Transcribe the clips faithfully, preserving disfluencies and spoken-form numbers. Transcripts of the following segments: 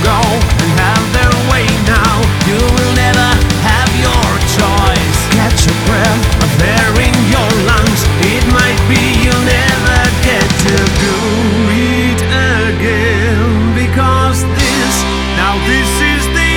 go and have their way now. You will never have your choice. Catch your breath of air in your lungs. It might be you'll never get to do it again, because this, now this is the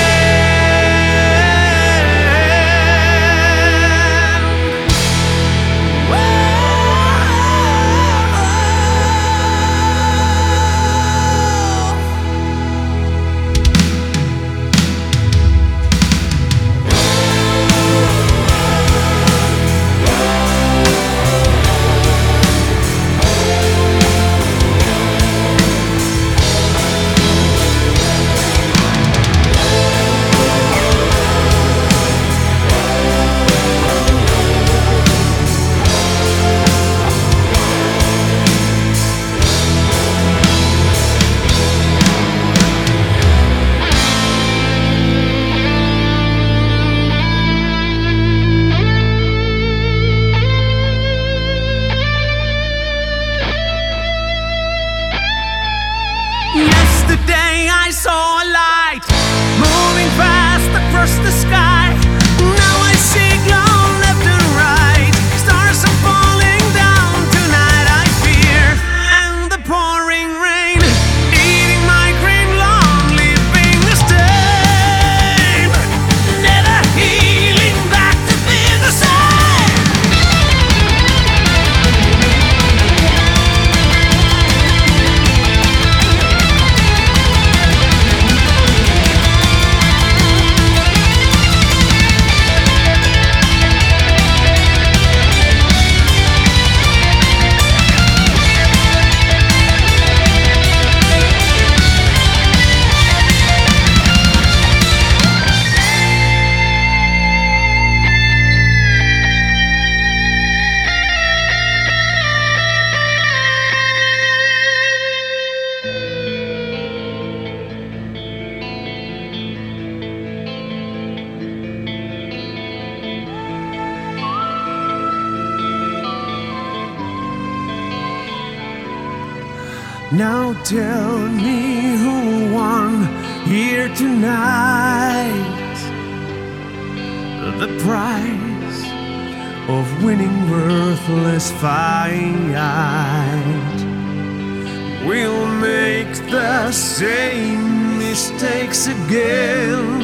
Yesterday I saw a light moving fast across the sky. Now I see glow left and right. Stars are falling down tonight, I fear. And the pouring rain eating my green lawn, leaving a stain, never healing back to be the same. Now tell me who won here tonight. The price of winning worthless fight. We'll make the same mistakes again.